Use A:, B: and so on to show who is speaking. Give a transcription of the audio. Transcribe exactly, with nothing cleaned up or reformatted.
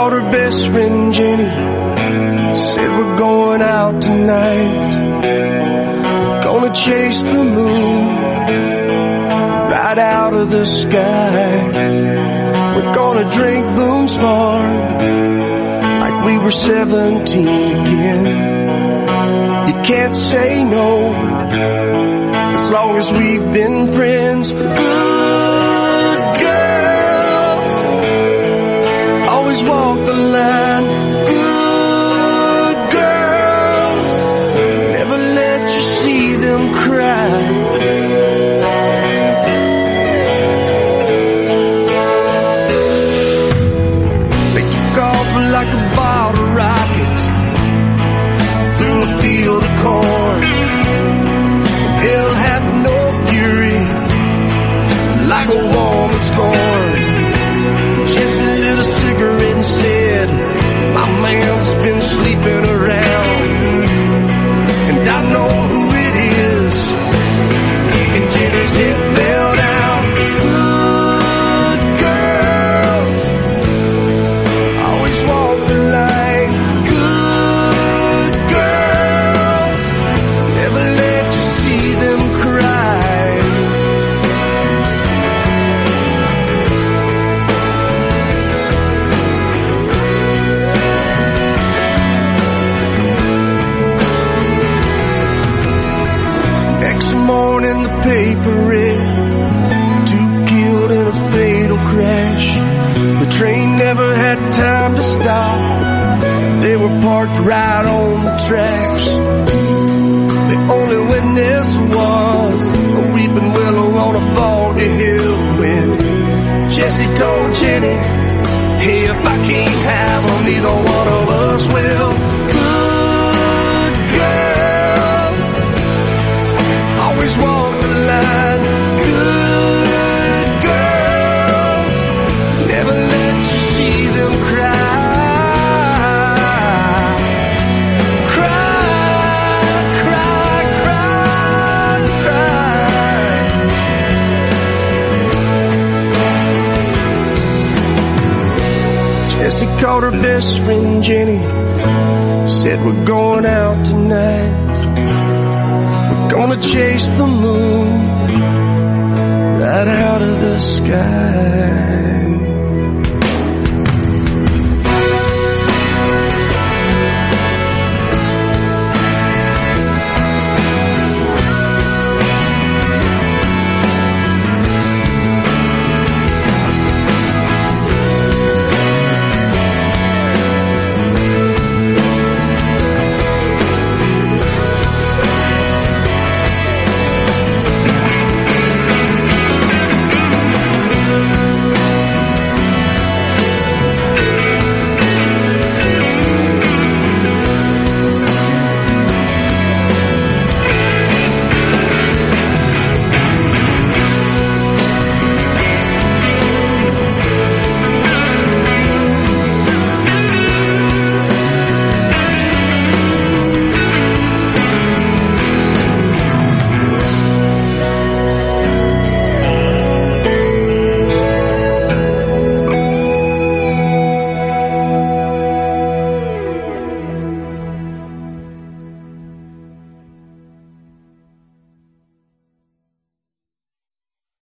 A: called her best friend Jenny, said we're going out tonight, gonna chase the moon right out of the sky. We're gonna drink Boone's Farm like we were seventeen again. You can't say no as long as we've been friends. Good girls always walk the line. Good girls never let you see them cry. Like a bottle rocket through a field of corn. Hell had no fury like a woman scorn. Just lit a cigarette and said, my man's been sleeping around, and I know who it is. And Jenny's head fell down. Morning the paper read, two killed in a fatal crash. The train never had time to stop. They were parked right on the tracks. The only witness was a weeping willow on a foggy hill when Jesse told Jenny, hey, if I can't have them, neither one of us will. Good girls always walk the line. Good girls never let you see them cry. Cry, cry, cry, cry. Jessie called her best friend Jenny, said we're going out tonight, gonna chase the moon right out of the sky.